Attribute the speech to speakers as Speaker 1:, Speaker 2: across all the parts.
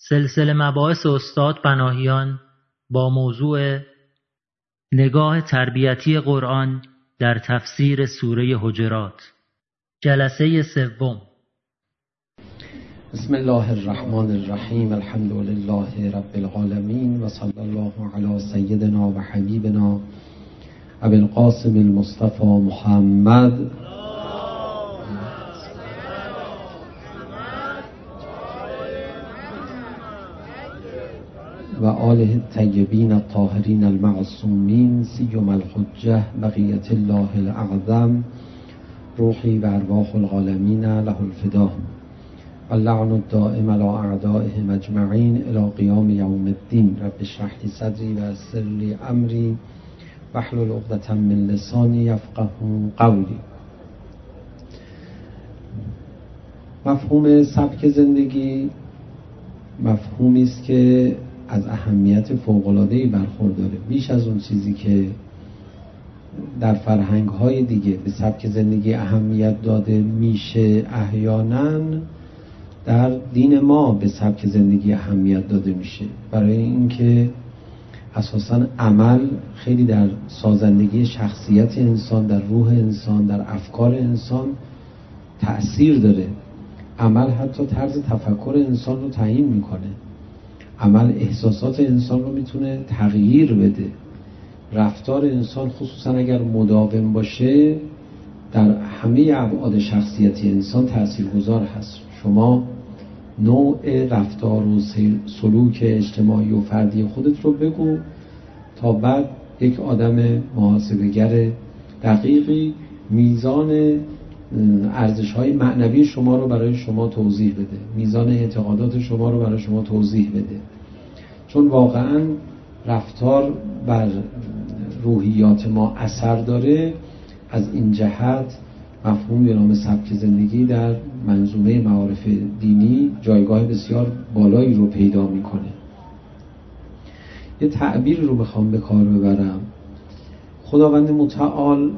Speaker 1: سلسله مباحث استاد پناهیان با موضوع نگاه تربیتی قرآن در تفسیر سوره حجرات، جلسه سوم.
Speaker 2: بسم الله الرحمن الرحیم. الحمد لله رب العالمین و صلی الله علی سیدنا و حبیبنا ابی القاسم المصطفى محمد و آله الطیبین الطاهرین المعصومین سیما الحجة بقیة الله الاعظم روحی و ارواح العالمین له الفدا اللعن الدائم على اعدائهم اجمعین الی قیام یوم الدین. رب اشرح لی صدری و یسر لی امری واحلل عقدة من لسانی یفقهوا قولی. مفهوم سبک زندگی مفهومی است که از اهمیت فوق‌العاده‌ای برخورداره، بیش از اون چیزی که در فرهنگ‌های دیگه به سبک زندگی اهمیت داده میشه. احیانا در دین ما به سبک زندگی اهمیت داده میشه، برای اینکه اساساً عمل خیلی در سازندگی شخصیت انسان، در روح انسان، در افکار انسان تأثیر داره. عمل حتی طرز تفکر انسان رو تعیین میکنه. عمل احساسات انسان رو میتونه تغییر بده. رفتار انسان خصوصا اگر مداوم باشه در همه ابعاد شخصیتی انسان تاثیرگذار هست. شما نوع رفتار و سلوک اجتماعی و فردی خودت رو بگو تا بعد یک آدم محاسبه‌گر دقیقی میزان ارزش‌های معنوی شما رو برای شما توضیح بده، میزان اعتقادات شما رو برای شما توضیح بده. چون واقعاً رفتار بر روحیات ما اثر داره. از این جهت مفهوم به نام سبک زندگی در منظومه معارف دینی جایگاه بسیار بالایی رو پیدا میکنه. یه تعبیر رو میخوام به کار ببرم. خداوند متعال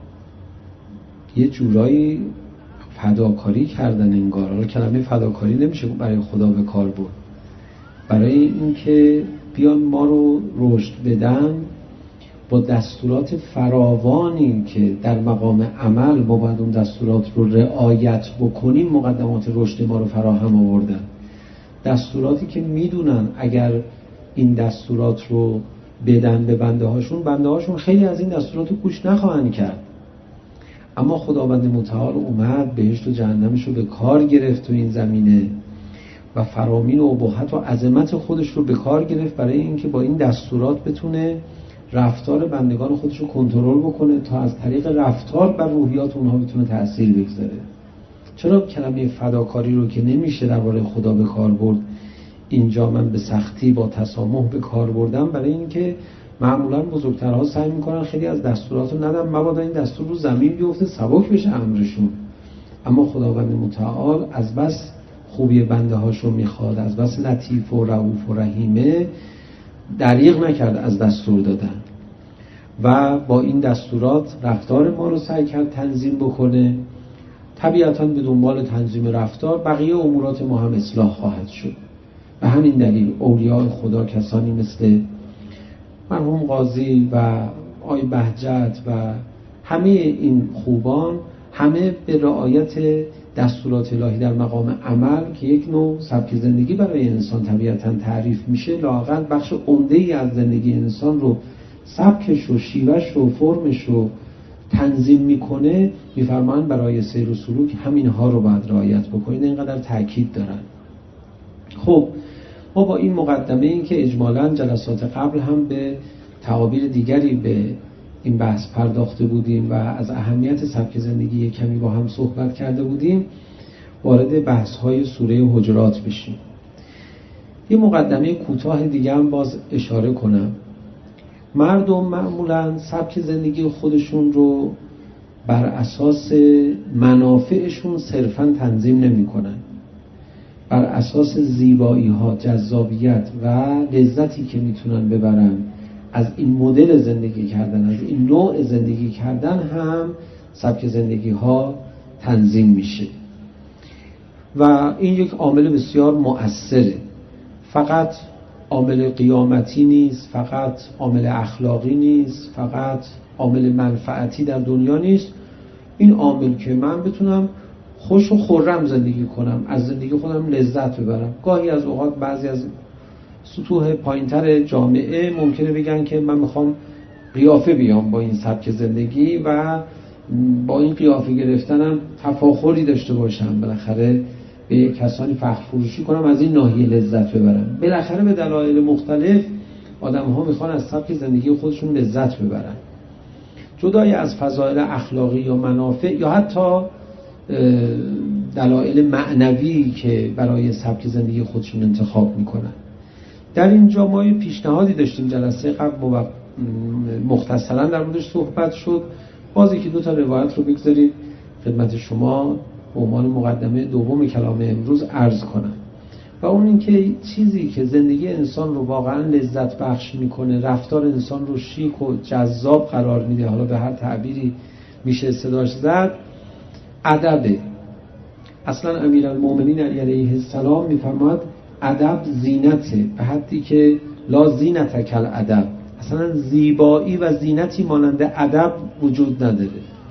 Speaker 2: یه جورایی فداکاری کردن انگار. حالا کلمه فداکاری نمیشه برای خدا به کار برد. برای اینکه بیان ما رو رشد بدن با دستورات فراوانی که در مقام عمل ما باید اون دستورات رو رعایت بکنیم، مقدمات رشد ما رو فراهم آوردن. دستوراتی که میدونن اگر این دستورات رو بدن به بنده هاشون خیلی از این دستورات رو گوش نخواهند کرد. اما خداوند متعال اومد بهشت و جهنمش رو به کار گرفت تو این زمینه و فرامین و ابهت و عظمت خودش رو به کار گرفت برای اینکه با این دستورات بتونه رفتار بندگان خودش رو کنترل بکنه تا از طریق رفتار بر روحیات اونها بتونه تأثیر بگذاره. چرا کلمه فداکاری رو که نمیشه درباره خدا به کار برد اینجا من به سختی با تسامح به کار بردم؟ برای اینکه معمولا بزرگترها سعی میکنن خیلی از دستورات رو ندن مبادا این دستور رو زمین بیفته سبک بشه امرشون. اما خداوند متعال از بس خوبی بنده هاشو میخواد، از بس لطیف و رؤوف و رحیمه، دریغ نکرد از دستور دادن و با این دستورات رفتار ما رو سعی کرد تنظیم بکنه. طبیعتاً به دنبال تنظیم رفتار بقیه امورات ما هم اصلاح خواهد شد. به همین دلیل اولیاء خدا، کسانی مثل مرحوم قاضی و آی بهجت و همه این خوبان، همه به رعایت دستورات الهی در مقام عمل که یک نوع سبک زندگی برای انسان طبیعتاً تعریف میشه، لااقل بخش عمده‌ای از زندگی انسان رو سبکش و شیوهش و فرمش رو تنظیم میکنه. میفرمان برای سیر و سلوک همینها رو باید رعایت بکنید. اینقدر تاکید دارن. خب ما با این مقدمه این که اجمالاً جلسات قبل هم به تعابیر دیگری به این بحث پرداخته بودیم و از اهمیت سبک زندگی کمی با هم صحبت کرده بودیم، وارد بحث‌های سوره حجرات بشیم. یه مقدمه کوتاه دیگه هم باز اشاره کنم. مردم معمولاً سبک زندگی خودشون رو بر اساس منافعشون صرفاً تنظیم نمی‌کنن. بر اساس زیبایی‌ها، جذابیت و لذتی که میتونن ببرن از این مدل زندگی کردن، از این نوع زندگی کردن هم سبک زندگی ها تنظیم میشه و این یک عامل بسیار مؤثره. فقط عامل قیامتی نیست، فقط عامل اخلاقی نیست، فقط عامل منفعتی در دنیا نیست. این عامل که من بتونم خوش و خرم زندگی کنم، از زندگی خودم لذت ببرم. گاهی از اوقات بعضی از سطوح پایینتر جامعه ممکنه بگن که من میخوام قیافه بیام با این سبک زندگی و با این قیافه گرفتنم تفاخری داشته باشم، بالاخره به کسانی فخر فروشی کنم، از این ناحیه لذت ببرم. بالاخره به دلایل مختلف آدم‌ها میخوان از سبک زندگی خودشون لذت ببرن، جدای از فضایل اخلاقی یا منافع یا حتی دلایل معنوی که برای سبک زندگی خودشون انتخاب میکنن. در اینجا ما یه پیشنهادی داشتیم جلسه قبل مختصرا در موردش صحبت شد. بازی که 2 تا روایت رو بگذارید خدمت شما به عنوان مقدمه دوم کلام امروز عرض کنم، و اون این که چیزی که زندگی انسان رو واقعا لذت بخش میکنه، رفتار انسان رو شیک و جذاب قرار میده، حالا به هر تعبیری میشه صداش زد، ادبه. اصلا امیرالمومنین علی علیه السلام میفرماد ادب زینته، به حدی که لا زینت کل ادب، اصلا زیبایی و زینتی مانند ادب وجود نداره.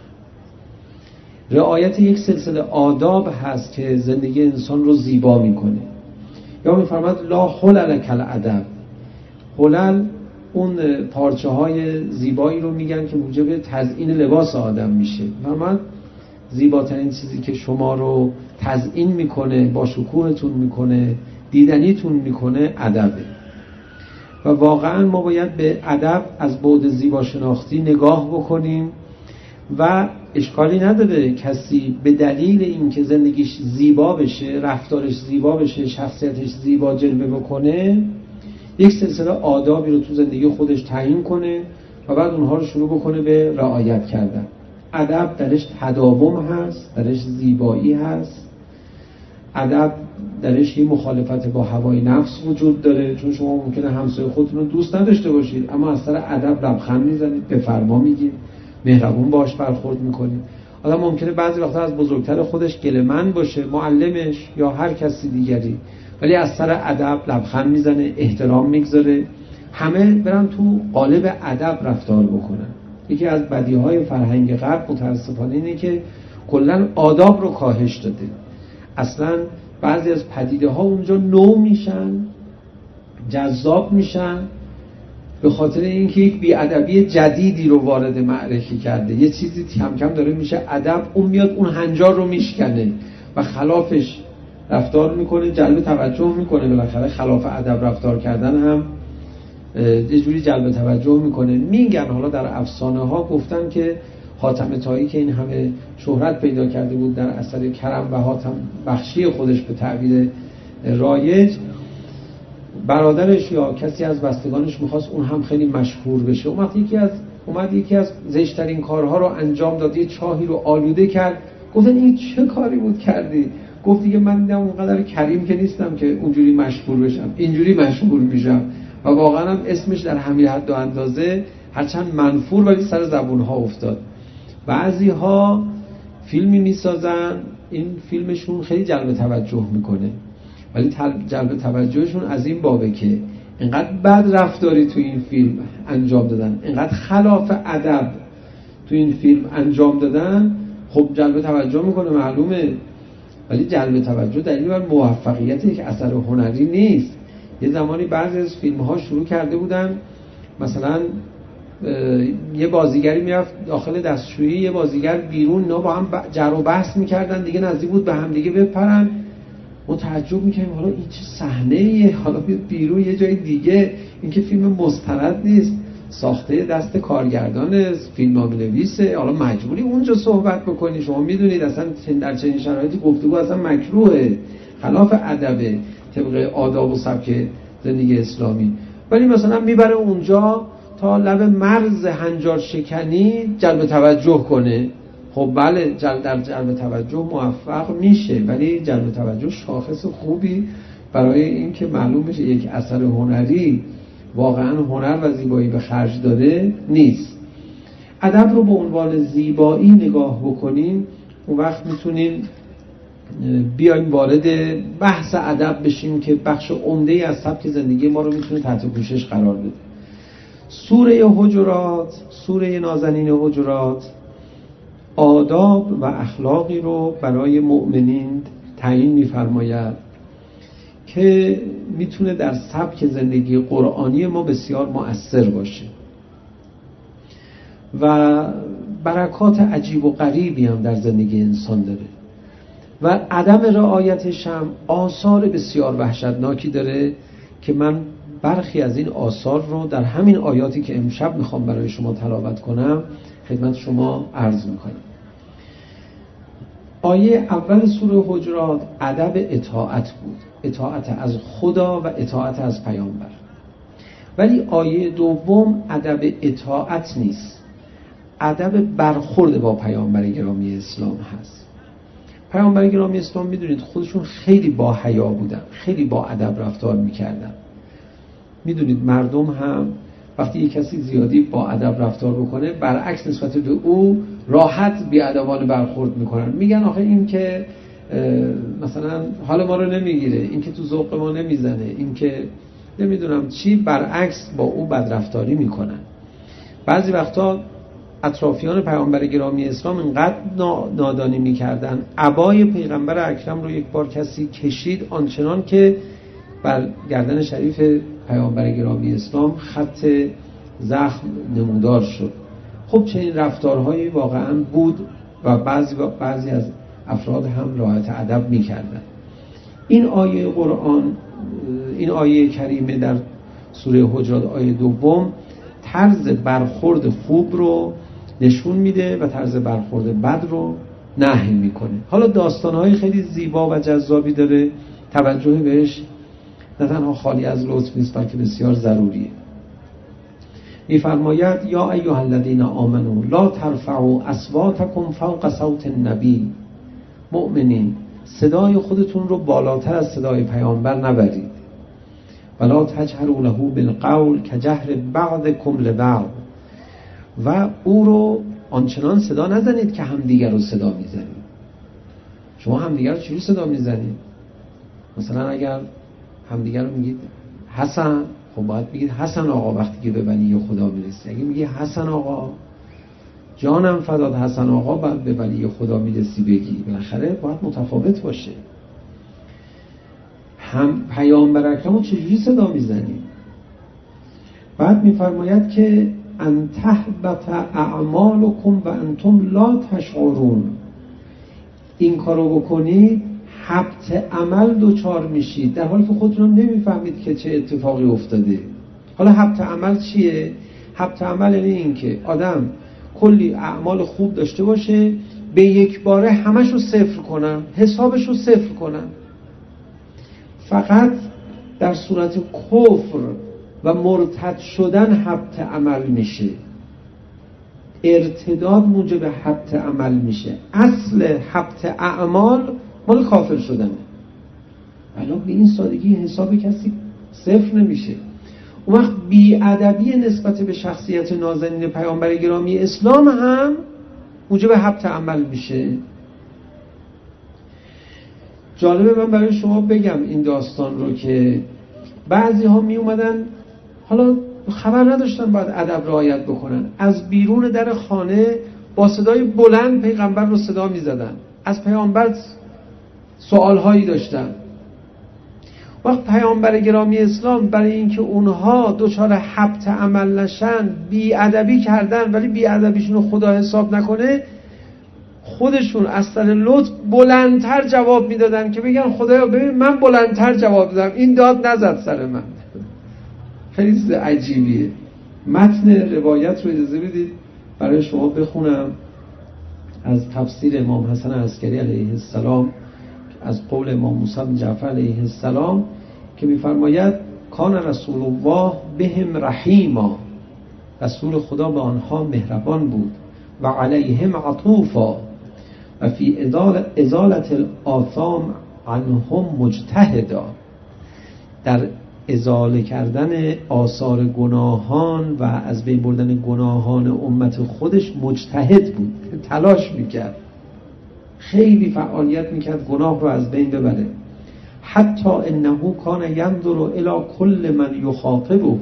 Speaker 2: رعایت یک سلسله آداب هست که زندگی انسان رو زیبا میکنه. یا میفرماد لا حلل کل ادب، حلل اون پارچه های زیبایی رو میگن که موجب تزیین لباس آدم میشه. میفرماد زیباترین چیزی که شما رو تزیین میکنه، با شکوهتون میکنه، دیدنیتون میکنه، ادبه. و واقعا ما باید به ادب از بعد زیبا شناختی نگاه بکنیم و اشکالی نداره کسی به دلیل اینکه زندگیش زیبا بشه، رفتارش زیبا بشه، شخصیتش زیبا جلوه بکنه، یک سلسله آدابی رو تو زندگی خودش تعیین کنه و بعد اونها رو شروع بکنه به رعایت کردن. ادب درش تداوم هست، درش زیبایی هست، ادب درش یه مخالفت با هوای نفس وجود داره، چون شما ممکنه همسایه خودتون رو دوست نداشته باشید اما از سر ادب لبخند میزنید، به فرما میگید، مهربون باش برخورد میکنید. آدم ممکنه بعضی وقتا از بزرگتر خودش گله‌مند باشه، معلمش یا هر کسی دیگری، ولی از سر ادب لبخند میزنه، احترام میگذاره. همه برن تو قالب ادب رفتار بکنن. یکی از بدیهای فرهنگ غرب متاسفانه اینه که کلاً آداب رو کاهش داده. اصلاً بعضی از پدیده ها اونجا نو میشن، جذاب میشن، به خاطر اینکه یک بی‌ادبی جدیدی رو وارد معرفی کرده. یه چیزی کم کم داره میشه ادب، اون میاد اون هنجار رو میشکنه و خلافش رفتار میکنه، جلب توجه میکنه. بالاخره خلاف ادب رفتار کردن هم یه جوری جلب توجه میکنه. میگن حالا در افسانه ها گفتن که حاتم طایی که این همه شهرت پیدا کرده بود در اثر کرم و حاتم بخشی خودش به تعبیر رایج، برادرش یا کسی از بستگانش میخواست اون هم خیلی مشهور بشه. اومد یکی از زشترین کارها رو انجام داد، یه چاهی رو آلوده کرد. گفتن این چه کاری بود کردی؟ گفت دیگه من دیدم اونقدر کریم که نیستم که اونجوری مشهور بشم، اینجوری مشهور میشم. و واقعا هم اسمش در همین حد و اندازه هرچند منفور ولی سر زبونها افتاد. بعضی ها فیلمی میسازن، این فیلمشون خیلی جلب توجه میکنه، ولی جلب توجهشون از این بابه که اینقدر بد رفتاری تو این فیلم انجام دادن، اینقدر خلاف ادب تو این فیلم انجام دادن. خب جلب توجه میکنه معلومه، ولی جلب توجه دلیل بر موفقیت یک اثر هنری نیست. یه زمانی بعضی از فیلم ها شروع کرده بودن، مثلا یه بازیگری میرفت داخل دستشویی، یه بازیگر بیرون، اینا با هم جر و بحث میکردن، دیگه نزدیک بود به هم دیگه بپرن. ما تعجب میکنیم حالا این چه صحنه‌ایه، حالا بیرون یه جای دیگه. این که فیلم مستند نیست، ساخته دست کارگردان فیلمنامه‌نویسه، حالا مجبوری اونجا صحبت بکنی. شما میدونید اصلا در چنین شرایطی گفتگو اصلا مکروهه، خلاف ادبه طبق آداب و سبک زندگی اسلامی. ولی مثلا میبره اونجا تا لب مرز هنجار شکنی جلب توجه کنه. خب بله، در جلب توجه موفق میشه، ولی جلب توجه شاخص خوبی برای این که معلوم بشه یک اثر هنری واقعا هنر و زیبایی به خرج داره نیست. ادب رو به عنوان زیبایی نگاه بکنیم، اون وقت میتونیم بیایم وارد بحث ادب بشیم که بخش عمده‌ای از سبک زندگی ما رو میتونه تحت پوشش قرار بده. سوره حجرات، سوره نازنین حجرات، آداب و اخلاقی رو برای مؤمنین تعیین می‌فرماید که میتونه در سبک زندگی قرآنی ما بسیار مؤثر باشه و برکات عجیب و غریبی هم در زندگی انسان داره و عدم رعایتش هم آثار بسیار وحشتناکی داره که من برخی از این آثار رو در همین آیاتی که امشب میخوام برای شما تلاوت کنم خدمت شما عرض میکنم. آیه اول سوره حجرات ادب اطاعت بود، اطاعت از خدا و اطاعت از پیامبر. ولی آیه دوم ادب اطاعت نیست، ادب برخورد با پیامبر گرامی اسلام هست. پیامبر گرامی اسلام میدونید خودشون خیلی با حیا بودن، خیلی با ادب رفتار میکردن. میدونید مردم هم وقتی یک کسی زیادی با ادب رفتار بکنه برعکس نسبت به او راحت بی‌ادبانه برخورد میکنن، میگن آخه این که مثلا حال ما رو نمیگیره، این که تو ذوق ما نمیزنه، این که نمیدونم چی، برعکس با او بدرفتاری میکنن. بعضی وقتا اطرافیان پیامبر گرامی اسلام اینقدر نادانی میکردن، عبای پیغمبر اکرم رو یک بار کسی کشید آنچنان که بر گردن شریف پیامبر گرامی اسلام خط زخم نمودار شد. خب چنین رفتارهایی واقعا بود و بعضی از افراد هم رعایت ادب میکردن. این آیه قرآن، این آیه کریمه در سوره حجرات آیه دوم طرز برخورد خوب رو نشون میده و طرز برخورد بد رو نهی میکنه. حالا داستانهای خیلی زیبا و جذابی داره، توجه بهش نه تنها خالی از لطف نیست بلکه بسیار ضروریه. میفرماید یا ایها الذین آمنوا لا ترفعوا اصواتکم فوق صوت النبی، مؤمنین صدای خودتون رو بالاتر از صدای پیامبر نبرید. ولا تجهروا له بالقول کجهر بعضکم لبعض، و او رو آنچنان صدا نزنید که همدیگر رو صدا میزنید. شما همدیگر رو چجوری صدا میزنید؟ مثلا اگر همدیگر رو میگید حسن، خب باید بگید حسن آقا وقتی که به ولی خدا میرسی. اگه میگی حسن آقا جانم فداد حسن آقا، بعد به ولی خدا میرسی بگی، بالاخره باید متفاوت باشه. هم پیامبر اکرم رو چجوری صدا میزنید؟ بعد میفرماید که ان تحبط اعمالکم و انتم لا تشعرون، این کارو بکنید حبط عمل دوچار میشید در حالی که خودتون نمیفهمید که چه اتفاقی افتاده. حالا حبط عمل چیه؟ حبط عمل یعنی این که آدم کلی اعمال خوب داشته باشه، به یک باره همش رو صفر کنن، حسابش رو صفر کنن. فقط در صورت کفر و مرتد شدن حبط عمل میشه، ارتداد موجب حبط عمل میشه. اصل حبط اعمال مال کافر شدنه. الان به این سادگی حساب کسی صفر نمیشه. اون وقت بی‌ادبی نسبت به شخصیت نازنین پیامبر گرامی اسلام هم موجب حبط عمل میشه. جالبه من برای شما بگم این داستان رو که بعضی ها می اومدن، حالا خبر نداشتن باید ادب رعایت بکنن، از بیرون در خانه با صدای بلند پیغمبر رو صدا می زدن، از پیامبر سوالهایی داشتن. وقت پیامبر گرامی اسلام برای اینکه اونها دچار حبط عمل نشن بی‌ادبی کردن، ولی بی‌ادبیشون رو خدا حساب نکنه، خودشون از سر لطف بلندتر جواب میدادن که بگن خدایا ببین من بلندتر جواب دادم، این داد نزد سر من. خیلی چیز عجیبیه. متن روایت رو اجازه بدید برای شما بخونم از تفسیر امام حسن عسکری علیه السلام از قول امام موسی بن جعفر علیه السلام که می‌فرماید کان رسول الله بهم رحیما، رسول خدا به آنها مهربان بود، و علیهم عطوفا و فی ازالت الآثام عنهم مجتهدا، در ازاله کردن آثار گناهان و از بین بردن گناهان امت خودش مجتهد بود، تلاش میکرد. خیلی فعالیت میکرد گناه رو از بین ببره. حتی انه کان ینظر الی کل من یخاطبه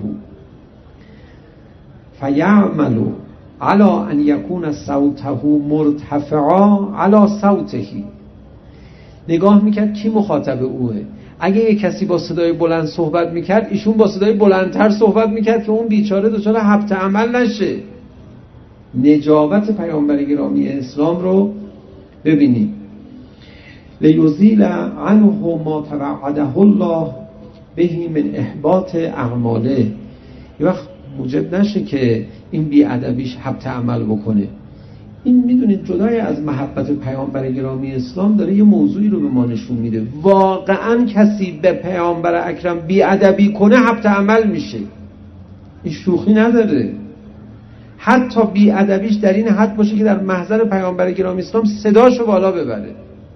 Speaker 2: فیعمل علی ان یکون صوته مرتفعا علی صوته. نگاه میکرد کی مخاطب اوه. اگه یک کسی با صدای بلند صحبت میکرد، ایشون با صدای بلندتر صحبت میکرد که اون بیچاره دچار حبط عمل نشه. نجابت پیامبر گرامی اسلام رو ببینید. لیزیل عنه ما توعده الله بهی من احباط اعماله. یه وقت موجب نشه که این بی‌ادبیش حبط عمل بکنه. این میدونید جدای از محبت پیامبر گرامی اسلام داره یه موضوعی رو به ما نشون میده. واقعا کسی به پیامبر اکرم بی‌ادبی کنه حبط عمل میشه. این شوخی نداره. حتی بی‌ادبیش در این حد باشه که در محضر پیامبر گرامی اسلام صداشو بالا ببره.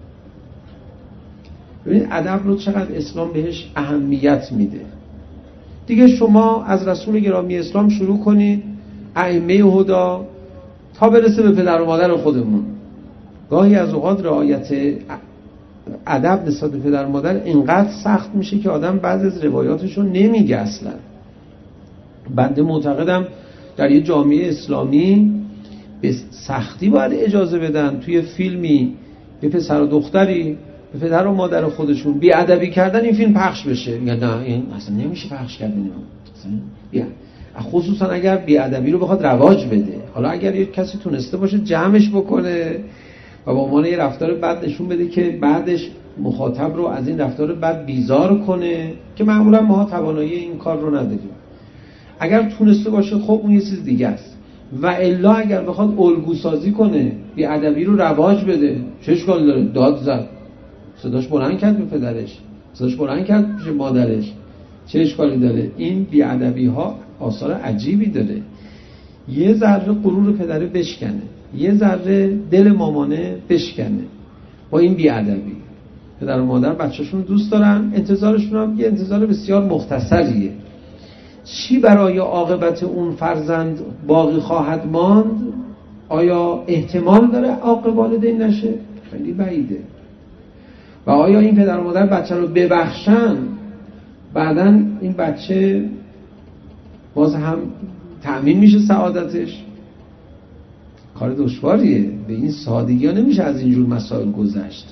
Speaker 2: ببینید ادب رو چقدر اسلام بهش اهمیت میده. دیگه شما از رسول گرامی اسلام شروع کنید، ائمه هدا، تا برسه به پدر و مادر خودمون. گاهی از اوقات رعایت ادب نسبت به پدر و مادر اینقدر سخت میشه که آدم بعضی از روایاتشون نمیگه اصلا. بنده معتقدم در یه جامعه اسلامی به سختی باید اجازه بدن توی فیلمی به پسر و دختری به پدر و مادر خودشون بی‌ادبی کردن این فیلم پخش بشه. میگن نه این اصلا نمیشه پخش کردن. خصوصا اگر بی‌ادبی رو بخواد رواج بده. حالا اگر یک کسی تونسته باشه جمعش بکنه و با عنوان یه رفتار بد نشون بده که بعدش مخاطب رو از این رفتار بد بیزار کنه، که معمولا ما توانایی این کار رو نداریم. اگر تونسته باشه خب اون یه چیز دیگه است. و الا اگر بخواد الگو سازی کنه، بی‌ادبی رو رواج بده، چه اشکالی داره؟ داد زد، صداش بلند کرد به پدرش، صداش بلند کرد به مادرش، چه اشکالی داره؟ این بی‌ادبی ها آثار عجیبی داره. یه ذره غرور پدره بشکنه، یه ذره دل مامانه بشکنه با این بی‌ادبی. پدر و مادر بچه‌شون دوست دارن، انتظارشون هم یه انتظار بسیار مختصریه. چی برای عاقبت اون فرزند باقی خواهد ماند؟ آیا احتمال داره عاقل والدین نشه؟ خیلی بعیده. و آیا این پدر و مادر بچه رو ببخشن بعداً این بچه باز هم تأمین میشه سعادتش؟ کار دشواریه. به این سادگی ها نمیشه از اینجور مسائل گذشت.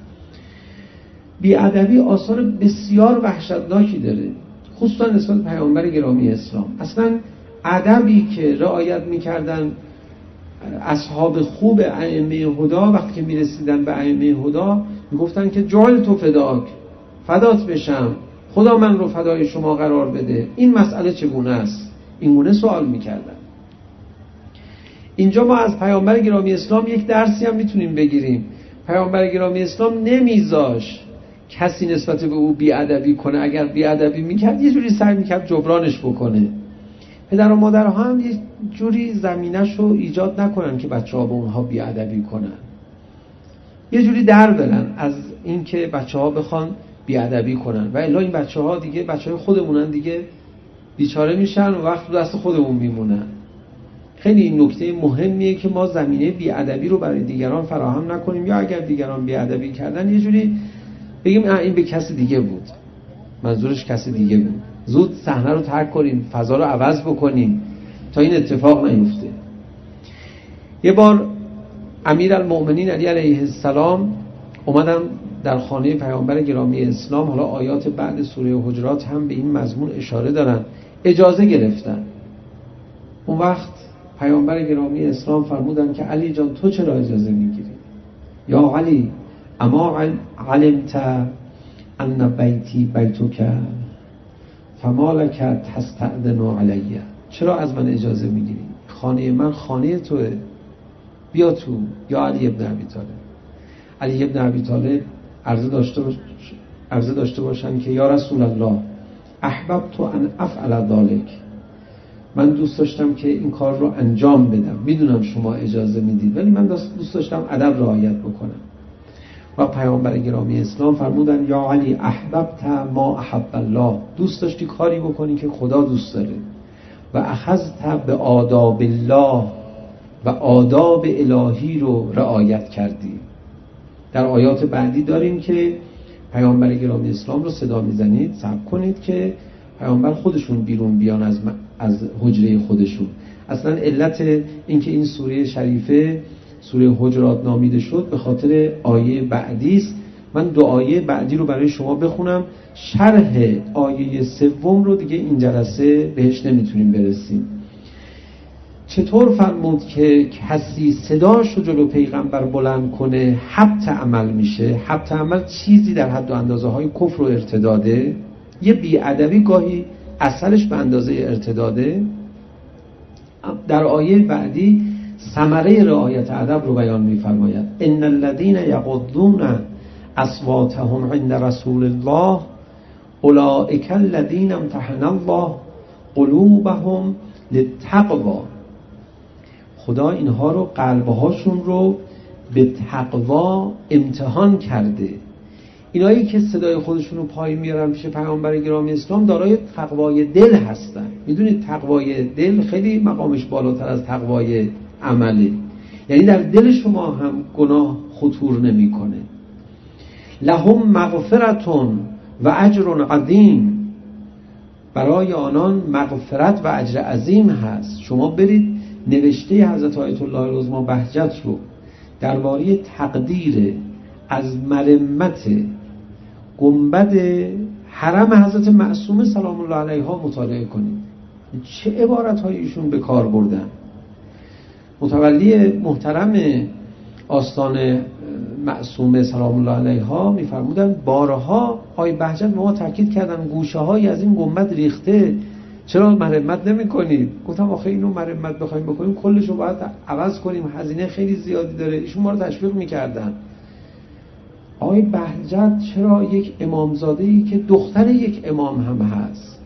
Speaker 2: بی‌ادبی آثار بسیار وحشتناکی داره، خصوصا نسبت پیامبر گرامی اسلام. اصلا ادبی که رعایت میکردن اصحاب خوب ائمه هدا، وقتی که میرسیدن به ائمه هدا میگفتن که جعل تو فداک، فدات بشم، خدا من رو فدای شما قرار بده. این مسئله چگونه است؟ اینگونه سوال میکردن. اینجا ما از پیامبر گرامی اسلام یک درسی هم میتونیم بگیریم. پیامبر گرامی اسلام نمیذاش کسی نسبت به او بی‌ادبی کنه. اگر بی‌ادبی میکرد یه جوری سعی میکرد جبرانش بکنه. پدر و مادرها هم یه جوری زمینش رو ایجاد نکنن که بچه‌ها به اونها بی‌ادبی کنن. یه جوری در برن از این که بچه‌ها بخوان بی‌ادبی کنن، و الا این بچه‌ها دیگه بچه‌های خودمونن، دیگه بیچاره میشن و وقت دست خودمون میمونن. خیلی این نکته مهمیه که ما زمینه بی‌ادبی رو برای دیگران فراهم نکنیم، یا اگر دیگران بی‌ادبی کردن یه جوری بگیم این به کسی دیگه بود، منظورش کسی دیگه بود. زود صحنه رو ترک کنیم، فضا رو عوض بکنیم تا این اتفاق نیفته. یه بار امیرالمؤمنین علی علیه السلام اومدن در خانه پیامبر گرامی اسلام. حالا آیات بعد سوره حجرات هم به این مضمون اشاره دارن. اجازه گرفتن. اون وقت پیامبر گرامی اسلام فرمودن که علی جان تو چرا اجازه میگیری؟ یا علی اما علمت ان بیتی بیتک فما لک تستأذن علی؟ چرا از من اجازه میگیری؟ خانه من خانه توه، بیا تو. یا علی ابن ابی طالب. علی ابن ابی طالب عرضه داشته باشن که یا رسول الله احببت ان افعل ذلک، من دوست داشتم که این کار رو انجام بدم، میدونم شما اجازه میدید ولی من دوست داشتم ادب رعایت بکنم. و پیامبر گرامی اسلام فرمودن یا علی احببت ما احب الله، دوست داشتی کاری بکنی که خدا دوست داره. و اخذت به آداب الله، و آداب الهی رو رعایت کردی. در آیات بعدی داریم که پیامبر گرامی اسلام رو صدا میزنید، صبر کنید که پیامبر خودشون بیرون بیان از حجره خودشون. اصلا علت اینکه این سوره شریفه سوره حجرات نامیده شد به خاطر آیه بعدی است. من 2 آیه بعدی رو برای شما بخونم، شرح آیه 3 رو دیگه این جلسه بهش نمیتونیم برسیم. چطور فرمود که کسی صداشو جلو پیغمبر بلند کنه حبط عمل میشه؟ حبط عمل چیزی در حد و اندازه های کفر و ارتداده. یه بی‌ادبی گاهی اصلش به اندازه ارتداده. در آیه بعدی ثمره رعایت ادب رو بیان می‌فرماید. ان الذين يغضون اصواتهم عند رسول الله اولئک الذين امتحن الله قلوبهم للتقوى. خدا اینها رو قلبهاشون رو به تقوا امتحان کرده. اینایی که صدای خودشون رو پایین میارن پیش پیامبر گرامی اسلام دارای تقوای دل هستن. میدونید تقوای دل خیلی مقامش بالاتر از تقوای عمله، یعنی در دل شما هم گناه خطور نمیکنه. لهم مغفرتون و اجر عظیم، برای آنان مغفرت و اجر عظیم هست. شما برید نوشته حضرت آیت الله العظمی بهجت رو درباره تقدیر از مرمت گنبد حرم حضرت معصومه سلام الله علیها مطالعه کنید. چه عبارت‌های ایشون به کار بردن. متولی محترم آستان معصومه سلام الله علیها می‌فرمودن بارها آقای بهجت به ما تاکید کردن گوشه‌هایی از این گنبد ریخته، چرا مرمت نمی‌کنید؟ گفتم آخه اینو مرمت بخوایم بکنیم کلش رو باید عوض کنیم، هزینه خیلی زیادی داره. ایشون ما رو تشویق می‌کردن. آقای بهجت چرا یک امامزاده‌ای که دختر یک امام هم هست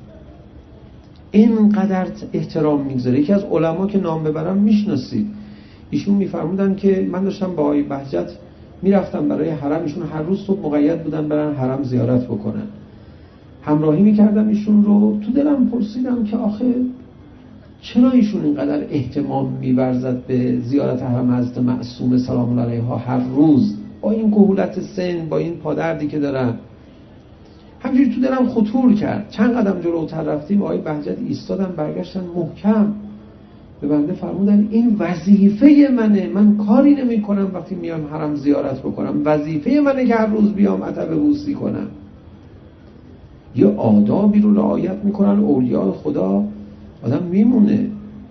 Speaker 2: اینقدر احترام می‌گذاره؟ یکی از علما که نام ببرم میشناسید، ایشون می‌فرمودن که من داشتم با آقای بهجت میرفتم برای حرم، ایشون هر روز صبح مقید بودن برن حرم زیارت بکنن، همراهی می‌کردم ایشون رو. تو دلم پرسیدم که آخه چرا ایشون اینقدر اهتمام می‌ورزد به زیارت حرم حضرت معصومه سلام الله علیها هر روز، با این کهولت سن، با این پادردی که دارن. همینجوری تو دلم خطور کرد. چند قدم جلوتر رفتیم آقای بهجت ایستادن، برگشتن محکم به بنده فرمودن این وظیفه منه، من کاری نمی کنم وقتی میام حرم زیارت بکنم، وظیفه منه که هر روز بیام عتبه بوسی کنم. یه آدابی رو رعایت میکنن اولیاء خدا، آدم میمونه.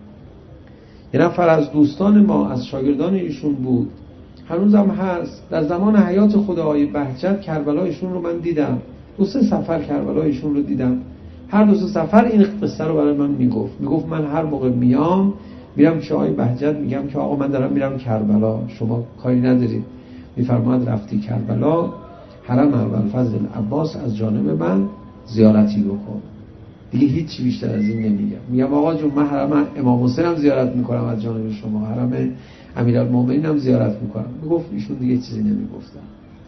Speaker 2: یه نفر از دوستان ما از شاگردان ایشون بود، هنوزم هست، در زمان حیات خدای بهجت کربلایشون رو من دیدم، 2-3 سفر کربلایشون رو دیدم. هر 2-3 سفر این قصه رو برای من میگفت من هر موقع میرم پیش آقای بهجت میگم که آقا من دارم میرم کربلا، شما کاری ندارید. میفرماید رفتی کربلا حرم ابوالفضل عباس از جانب من زیارتی بکن. دیگه هیچ بیشتر از این نمیگم. میگم آقا جون من حرم امام حسین هم زیارت میکنم از جانب شما، حرم امیرالمومنین هم زیارت میکنم. میگفت ایشون دیگه چیزی نمیگفتن،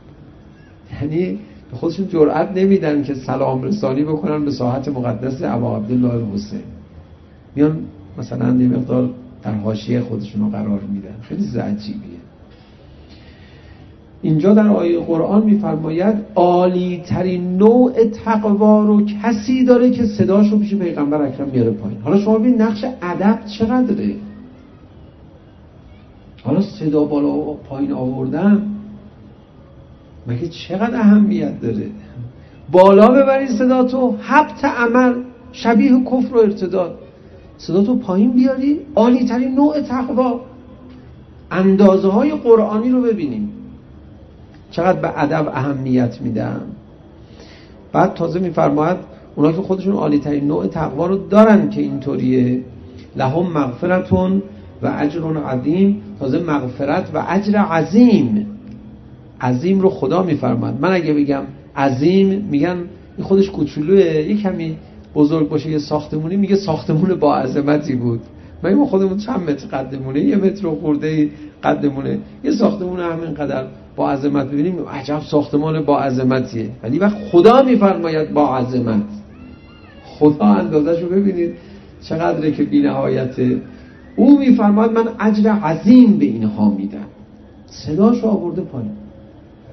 Speaker 2: یعنی به خودشون جرئت نمیدن که سلام رسانی بکنن به ساحت مقدس ابا عبدالله الحسین. میان مثلا یه مقدار در حاشیه خودشون رو قرار میدن. خیلی عجیبیه. اینجا در آیه قرآن میفرماید عالی ترین نوع تقوا رو کسی داره که صداشو پیش پیغمبر اکرم میاره پایین. حالا شما ببین نقش ادب چقدره. حالا صدا بالا و پایین آوردن مگه چقدر اهمیت داره؟ بالا ببرید صداتو، حبط عمل شبیه کفر و ارتداد. صداتو پایین بیاری، عالی ترین نوع تقوا. اندازه های قرآنی رو ببینیم چقدر به ادب اهمیت میدن. بعد تازه میفرماید اونا که خودشون عالی ترین نوع تقوا رو دارن که اینطوریه، لهم مغفرتون و اجر عظیم. تازه مغفرت و اجر عظیم، عظیم رو خدا میفرماید. من اگه بگم عظیم میگن این خودش کوچولوئه، یه کمی بزرگ باشه یه ساختمونی میگه ساختمون با عظمتی بود. ما خودمون چند متر قدمونه، 1 متر و خورده قدمونه، یه ساختمون همین قدر با عظمت ببینیم عجب ساختمان با عظمتیه. ولی وقت خدا میفرماید با عظمت، خدا اندازه‌شو ببینید چقدره که بی‌نهایته. او میفرماید من اجر عظیم به اینها میدم. صداشو آورده پایین.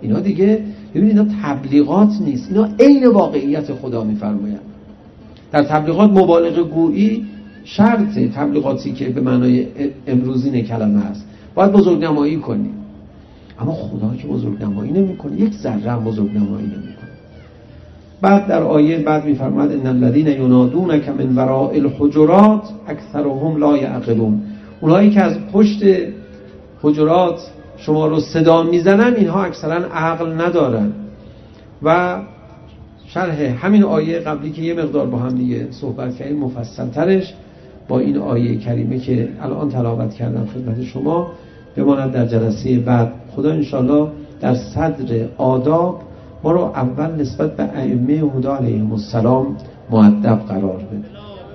Speaker 2: اینا دیگه ببینید اینا تبلیغات نیست، اینا عین واقعیت خدا میفرمایند. در تبلیغات مبالغه گویی شرطه، تبلیغاتی که به معنای امروزین کلمه است، باید بزرگنمایی کنیم. اما خدا که بزرگنمایی نمیکنه، یک ذره هم بزرگنمایی نمیکنه. بعد در آیه بعد میفرماید ان الذين ينادونك من وراء الحجرات اکثرهم لا یعقلون. اونایی که از پشت حجرات شما رو صدا میزنن اینها اکثرا عقل ندارن. و شرح همین آیه قبلی که یه مقدار با هم دیگه صحبت کردیم مفصل ترش با این آیه کریمه که الان تلاوت کردم خدمت شما بماند در جلسه بعد. خدا انشالله در صدر آداب ما رو اول نسبت به ائمه هدی علیهم السلام مؤدب قرار بده.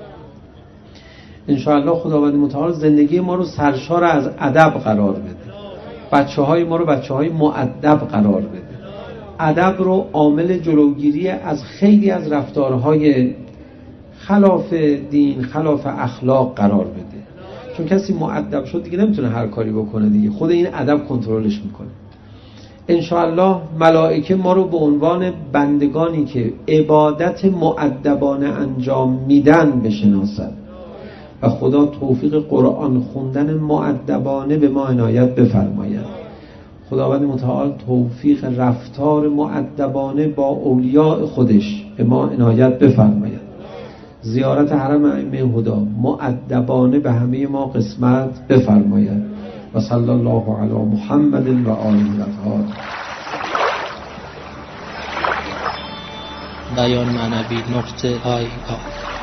Speaker 2: انشالله خداوند متعال زندگی ما رو سرشار از ادب قرار بده، بچه‌های ما رو بچه‌های مؤدب قرار بده، ادب رو عامل جلوگیری از خیلی از رفتارهای خلاف دین، خلاف اخلاق قرار بده. چون کسی مؤدب شد دیگه نمیتونه هر کاری بکنه دیگه، خود این ادب کنترلش میکنه. انشاءالله ملائکه ما رو به عنوان بندگانی که عبادت مؤدبانه انجام میدن بشناسن و خدا توفیق قرآن خوندن مؤدبانه به ما عنایت بفرماید. خداوند متعال توفیق رفتار مؤدبانه با اولیاء خودش به ما عنایت بفرماید. زیارت حرم ائمه هدی مؤدبانه به همه ما قسمت بفرماید. و صلی الله علی محمد و آله الاطهار.
Speaker 3: بیان معنوی .IR